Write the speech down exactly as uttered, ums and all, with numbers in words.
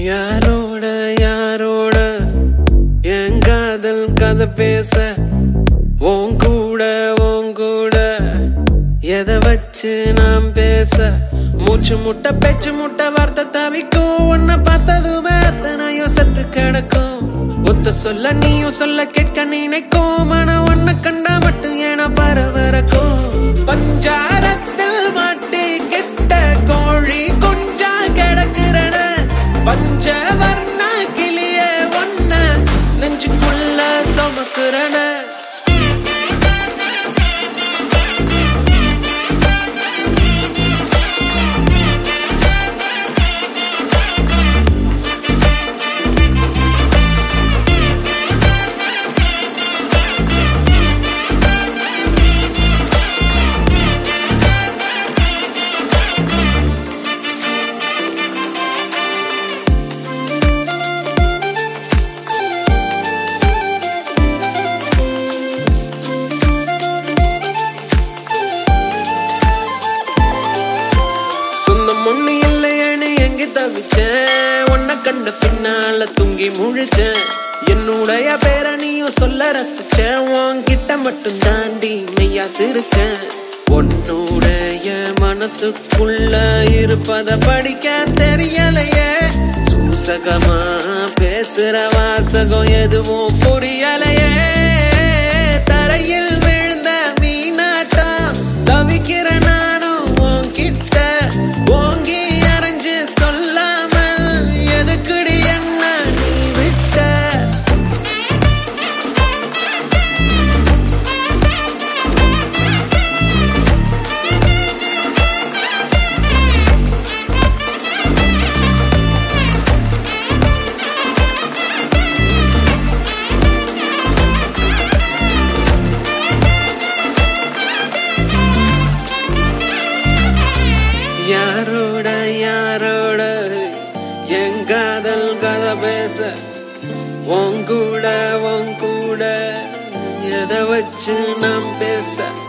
யாரோட யாரோட என் காதல் கதை பேச உன் கூட உன் கூட எதை வச்சு நாம் பேச மூச்சு முட்டை பேச்சு முட்டை வார்த்தை தவிக்கும் உன்னை பார்த்ததுமே அத்தனையும் சத்து கிடக்கும் ஒத்த சொல்ல நீயும் சொல்ல கேட்க நினைக்கும் மன ஒன்ன கண்டா மட்டும் ஏன பரவரக்கும் பஞ்சாரத்தில் மாட்டி கெட்ட கோழி கொஞ்சா கிடக்குறன பஞ்சவர்ண கிளிய ஒன்ன நெஞ்சுக்குள்ள சுமக்குறன ஒண்ணு இல்லையேன்னு எங்க தவிச்சேன் உன்னை கண்ட பின்னால தூங்கி முழிச்சேன் என்னுடைய பேர நீயும் சொல்ல ரசிச்சேன் உன்கிட்ட மட்டும் தாண்டி மெய்யா சிரிச்சேன் உன்னுடைய மனசுக்குள்ள இருப்பத படிக்க தெரியலையே சூசகமா பேசுற வாசகம் எதுவும் புரியலையே தரையில் விழுந்த மீனாட்டம் தவிக்கிற நானும் உன்கிட்ட ஓங்கி அரைஞ்சு சொல்லாமல் எதுக்குடி என்ன நீ விட்ட யாரோட யாரோட என் காதல் கதை பேச உன் கூட உன் கூட எதை வச்சு நாம் பேச